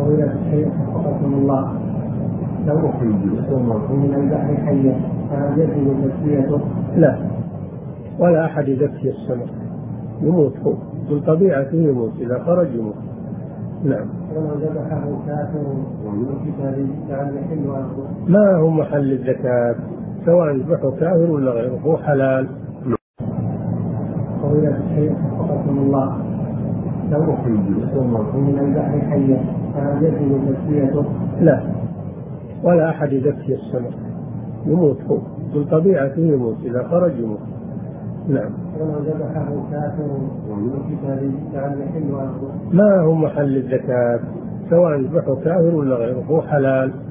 فضيلة الشيخ وفقكم الله، لو أخرج سمك من البحر حيا فهل يجب تسويته؟ لا، ولا أحد يزكي السمك، يموت هو من طبيعته، يموت إذا خرج يموت. نعم. ولو ذبحه كافر وكتاب فهل يحل أكله؟ ما هو محل الزكاة، سواء يذبحه كافر ولا غيره، هو حلال. فضيلة الشيخ وفقكم الله، لو أخرج سمك من البحر حيا فهل يجب تسويته؟ لا، ولا أحد يزكي السمك، يموت هو من طبيعته، يموت إذا خرج يموت. نعم. ولو ذبحه كافر وكتاب فهل يحل أكله؟ ما هو محل الزكاة، سواء يذبحه كافر ولا غيره، هو حلال.